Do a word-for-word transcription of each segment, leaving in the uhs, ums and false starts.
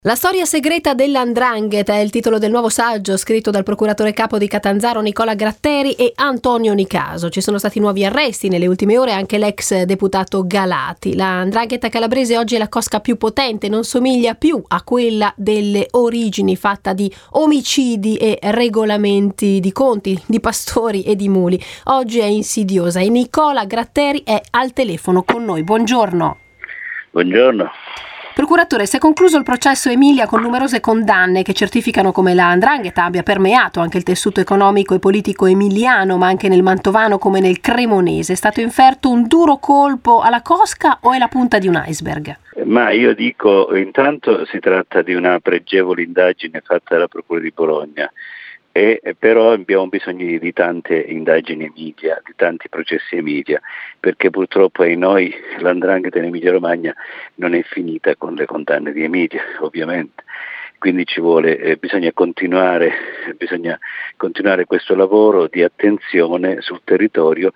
La storia segreta dell'Andrangheta è il titolo del nuovo saggio scritto dal procuratore capo di Catanzaro Nicola Gratteri e Antonio Nicaso. Ci sono stati nuovi arresti nelle ultime ore, anche l'ex deputato Galati. La 'ndrangheta calabrese oggi è la cosca più potente, non somiglia più a quella delle origini, fatta di omicidi e regolamenti di conti, di pastori e di muli. Oggi è insidiosa e Nicola Gratteri è al telefono con noi. Buongiorno. Buongiorno. Procuratore, si è concluso il processo Emilia con numerose condanne che certificano come la 'ndrangheta abbia permeato anche il tessuto economico e politico emiliano, ma anche nel mantovano come nel cremonese. È stato inferto un duro colpo alla cosca o è la punta di un iceberg? Ma io dico, intanto si tratta di una pregevole indagine fatta dalla Procura di Bologna. E però abbiamo bisogno di tante indagini Emilia, di tanti processi Emilia, perché purtroppo ai noi la 'ndrangheta in Emilia Romagna non è finita con le condanne di Emilia, ovviamente. Quindi ci vuole, eh, bisogna continuare, bisogna continuare questo lavoro di attenzione sul territorio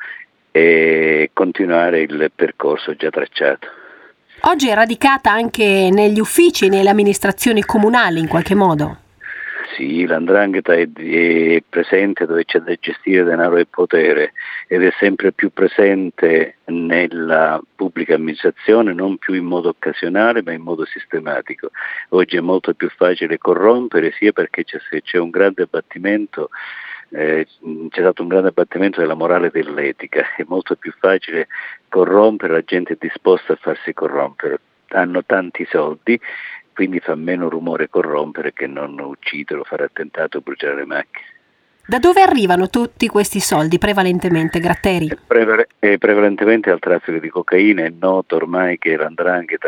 e continuare il percorso già tracciato. Oggi è radicata anche negli uffici e nelle amministrazioni comunali in qualche modo? Sì, la 'ndrangheta è, è presente dove c'è da gestire denaro e potere ed è sempre più presente nella pubblica amministrazione, non più in modo occasionale ma in modo sistematico. Oggi è molto più facile corrompere, sia perché c'è, c'è un grande abbattimento, eh, c'è stato un grande abbattimento della morale e dell'etica, è molto più facile corrompere, la gente è disposta a farsi corrompere, hanno tanti soldi, quindi fa meno rumore corrompere che non uccidere o fare attentato o bruciare le macchine. Da dove arrivano tutti questi soldi prevalentemente, Gratteri? E preval- e prevalentemente al traffico di cocaina. È noto ormai che la 'ndrangheta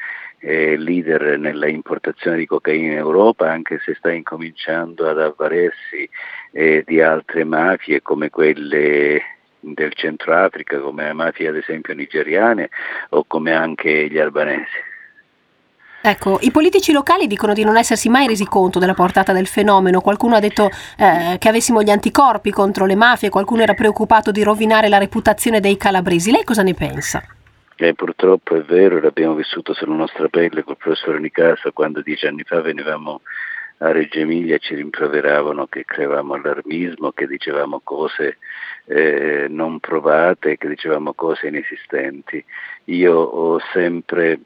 è leader nella importazione di cocaina in Europa, anche se sta incominciando ad avvalersi eh, di altre mafie come quelle del Centro Africa, come le mafie ad esempio nigeriane o come anche gli albanesi. Ecco, i politici locali dicono di non essersi mai resi conto della portata del fenomeno. Qualcuno ha detto eh, che avessimo gli anticorpi contro le mafie, qualcuno era preoccupato di rovinare la reputazione dei calabresi. Lei cosa ne pensa? Eh, purtroppo è vero, l'abbiamo vissuto sulla nostra pelle col professor Nicaso, quando dieci anni fa venivamo a Reggio Emilia e ci rimproveravano che creavamo allarmismo, che dicevamo cose eh, non provate, che dicevamo cose inesistenti. Io ho sempre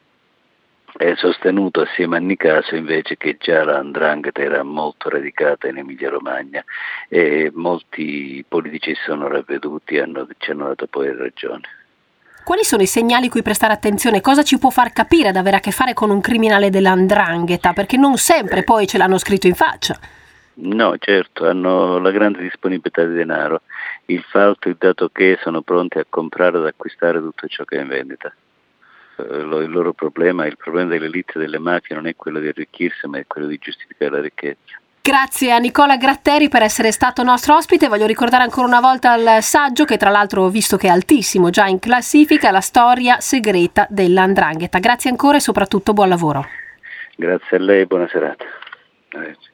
è sostenuto assieme a Nicaso invece che già la 'ndrangheta era molto radicata in Emilia Romagna e molti politici si sono ravveduti e hanno, ci hanno dato poi ragione. Quali sono i segnali cui prestare attenzione? Cosa ci può far capire ad avere a che fare con un criminale della 'ndrangheta? Perché non sempre poi ce l'hanno scritto in faccia. No, certo, hanno la grande disponibilità di denaro, il fatto, il dato che sono pronti a comprare, ad acquistare tutto ciò che è in vendita. Il loro problema, il problema delle elite delle mafie non è quello di arricchirsi, ma è quello di giustificare la ricchezza. Grazie a Nicola Gratteri per essere stato nostro ospite. Voglio ricordare ancora una volta il saggio, che tra l'altro ho visto che è altissimo già in classifica, La storia segreta della 'ndrangheta. Grazie ancora e soprattutto buon lavoro. Grazie a lei, buona serata.